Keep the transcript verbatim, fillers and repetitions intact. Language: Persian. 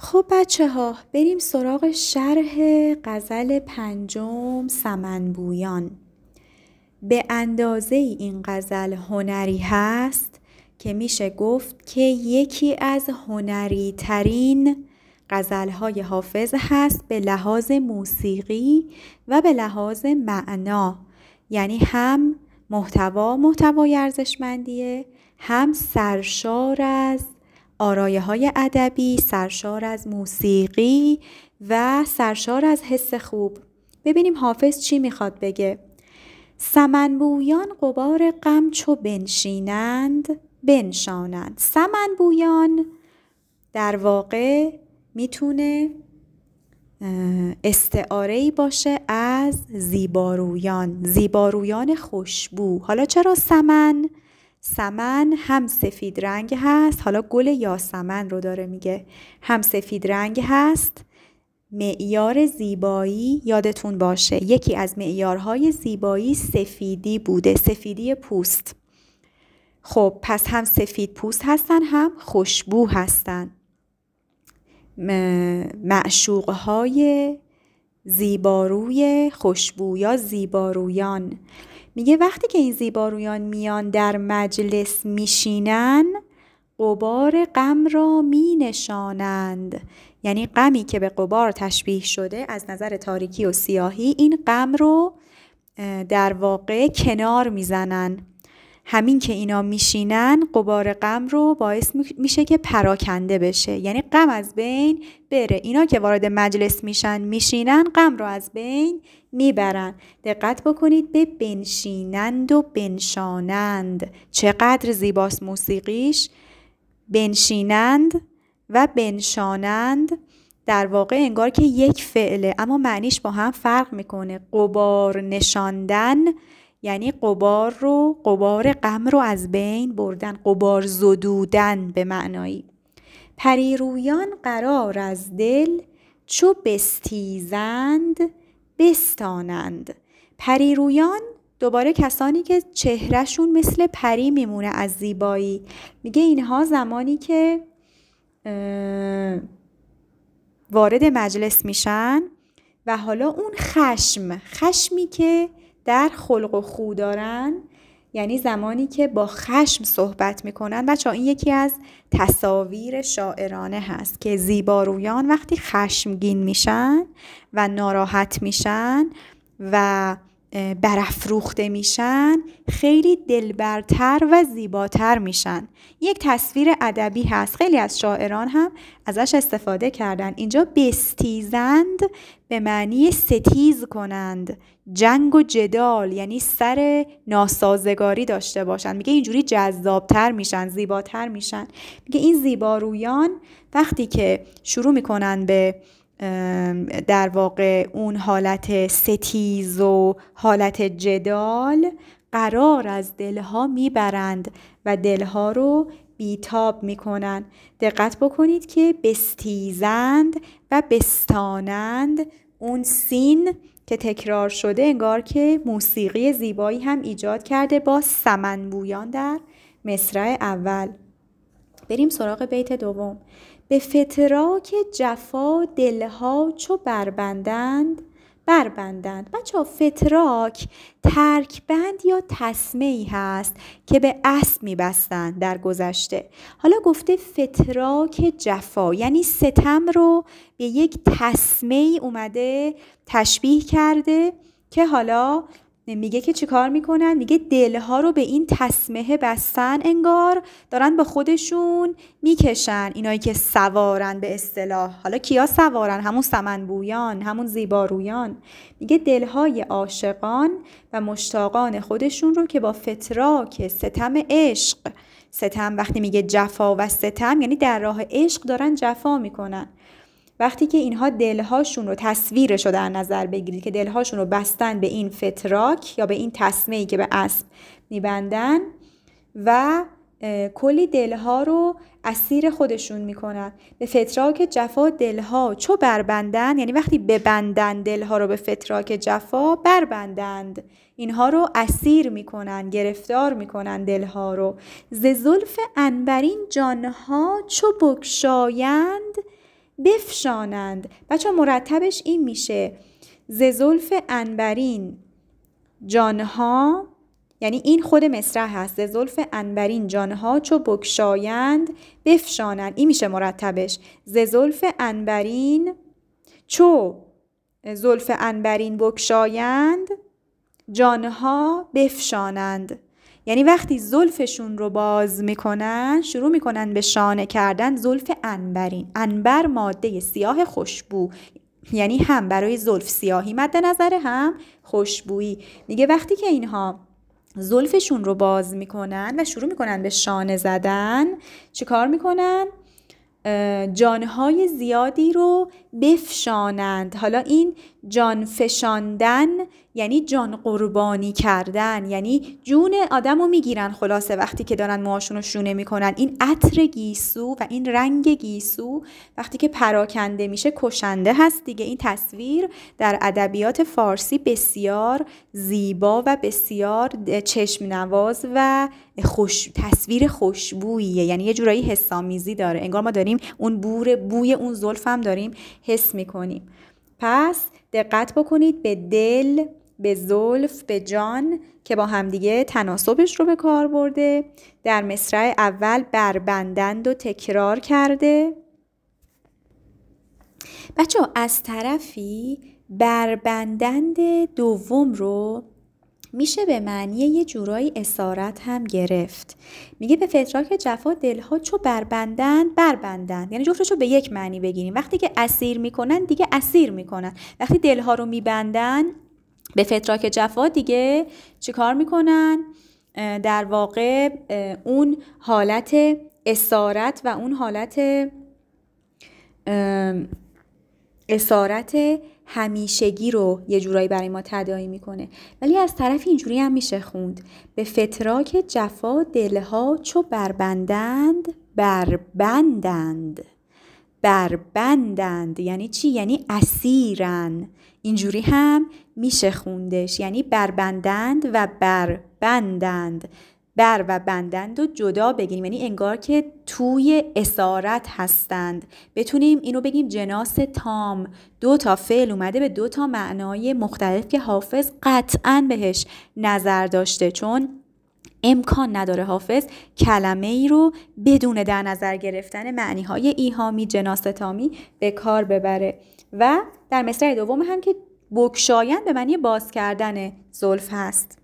خب بچه ها بریم سراغ شرح غزل پنجم سمنبویان. به اندازه این غزل هنری هست که میشه گفت که یکی از هنری ترین غزل های حافظ هست به لحاظ موسیقی و به لحاظ معنا. یعنی هم محتوا محتوای ارزشمندیه، هم سرشار از آرایه های ادبی، سرشار از موسیقی و سرشار از حس خوب. ببینیم حافظ چی میخواد بگه. سمنبویان غبار غم چو بنشینند بنشانند. سمنبویان در واقع میتونه استعاره‌ای باشه از زیبارویان، زیبارویان خوشبو. حالا چرا سمن؟ سمن هم سفید رنگ هست، حالا گل یاسمن رو داره میگه، هم سفید رنگ هست. معیار زیبایی یادتون باشه یکی از معیارهای زیبایی سفیدی بوده، سفیدی پوست. خب پس هم سفید پوست هستن هم خوشبو هستن. معشوقهای زیباروی خوشبو یا زیبارویان. میگه وقتی که این زیبارویان میان در مجلس میشینن غبار غم را می نشانند. یعنی غمی که به غبار تشبیه شده از نظر تاریکی و سیاهی، این غم رو در واقع کنار میزنن. همین که اینا میشینن غبار غم رو باعث میشه که پراکنده بشه، یعنی غم از بین بره. اینا که وارد مجلس میشن میشینن غم رو از بین میبرن. دقت بکنید به بنشینند و بنشانند، چقدر زیباست موسیقیش. بنشینند و بنشانند در واقع انگار که یک فعله اما معنیش با هم فرق میکنه. غبار نشاندن یعنی غبار رو غبار غم رو از بین بردن، غبار زدودن به معنایی. پریرویان قرار از دل چو بستیزند بستانند. پریرویان دوباره کسانی که چهرهشون مثل پری میمونه از زیبایی. میگه اینها زمانی که وارد مجلس میشن و حالا اون خشم خشمی که در خلق و خو دارن، یعنی زمانی که با خشم صحبت میکنن. بچه این یکی از تصاویر شاعرانه هست که زیبارویان وقتی خشمگین میشن و ناراحت میشن و برافروخته میشن خیلی دلبرتر و زیباتر میشن. یک تصویر ادبی هست، خیلی از شاعران هم ازش استفاده کردن. اینجا بستیزند به معنی ستیز کنند، جنگ و جدال، یعنی سر ناسازگاری داشته باشن. میگه اینجوری جذابتر میشن، زیباتر میشن. میگه این زیبارویان وقتی که شروع میکنن به در واقع اون حالت ستیز و حالت جدال، قرار از دلها میبرند و دلها رو بیتاب میکنن. دقت بکنید که بستیزند و بستانند، اون سین که تکرار شده انگار که موسیقی زیبایی هم ایجاد کرده با سمنبویان در مصرع اول. بریم سراغ بیت دوم. به فتراک جفا دلها چو بربندند بربندند. بچه ها فتراک ترک بند یا تسمه‌ای هست که به اسب میبستند در گذشته. حالا گفته فتراک جفا یعنی ستم رو به یک تسمه‌ای اومده تشبیه کرده که حالا میگه که چی کار میکنن؟ میگه دلها رو به این تسمه بستن، انگار دارن به خودشون میکشن. اینایی که سوارن به اصطلاح. حالا کیا سوارن؟ همون سمنبویان، همون زیبارویان. میگه دلهای عاشقان و مشتاقان خودشون رو که با فتراک ستم عشق، ستم وقتی میگه جفا و ستم یعنی در راه عشق دارن جفا میکنن. وقتی که اینها دلهاشون رو تصویرش رو در نظر بگیرید که دلهاشون رو بستن به این فتراک یا به این تسمه‌ای که به اسب میبندن و کلی دلها رو اسیر خودشون میکنن. به فتراک جفا دلها چو بربندن یعنی وقتی ببندن دلها رو به فتراک جفا، بربندند، اینها رو اسیر میکنن، گرفتار میکنن دلها رو. ز زلف عنبرین جانها چو بگشایند بفشانند. بچه مرتبش این میشه ز زلف عنبرین جانها، یعنی این خود مصرع هست، ز زلف عنبرین جانها چو بگشایند بفشانند. این میشه مرتبش ز زلف عنبرین چو زلف عنبرین بگشایند جانها بفشانند. یعنی وقتی زلفشون رو باز میکنن شروع میکنن به شانه کردن زلف عنبرین. عنبر ماده سیاه خوشبو، یعنی هم برای زلف سیاهی مد نظره هم خوشبویی. میگه وقتی که اینها زلفشون رو باز میکنن و شروع میکنن به شانه زدن چه کار میکنن؟ جانهای زیادی رو بفشانند. حالا این جان فشاندن یعنی جان قربانی کردن، یعنی جون آدم رو میگیرن. خلاصه وقتی که دارن موهاشون رو شونه میکنن، این عطر گیسو و این رنگ گیسو وقتی که پراکنده میشه کشنده هست دیگه. این تصویر در ادبیات فارسی بسیار زیبا و بسیار چشم نواز و خوش تصویر خوشبوییه، یعنی یه جورایی حسامیزی داره، انگار ما داریم اون بور بوی اون زلف هم داریم حس میکنیم. پس دقت بکنید به دل، به زلف، به جان که با همدیگه تناسبش رو به کار برده. در مصرع اول بربندند و تکرار کرده. بچه از طرفی بربندند دوم رو میشه به معنی یه جورایی اسارت هم گرفت. میگه به فتراک جفا دلها چو بربندند بربندند، یعنی جفتش رو به یک معنی بگیریم. وقتی که اسیر میکنن دیگه اسیر میکنن، وقتی دلها رو میبندن به فتراک جفا دیگه چی کار میکنن؟ در واقع اون حالت اسارت و اون حالت اسارت همیشگی رو یه جورایی برای ما تداعی میکنه. ولی از طرف اینجوری هم میشه خوند به فتراک جفا دلها چو بربندند بربندند. بربندند یعنی چی؟ یعنی اسیرن. اینجوری هم میشه خوندش، یعنی بربندند و بربندند. بر و بندند و جدا بگیریم، یعنی انگار که توی اسارت هستند. بتونیم اینو بگیم جناس تام، دو تا فعل اومده به دو تا معنای مختلف که حافظ قطعاً بهش نظر داشته، چون امکان نداره حافظ کلمه ای رو بدون در نظر گرفتن معنی های ایهامی جناس تامی به کار ببره. و در مصرع دوم هم که بگشایند به معنی باز کردن زلف هست.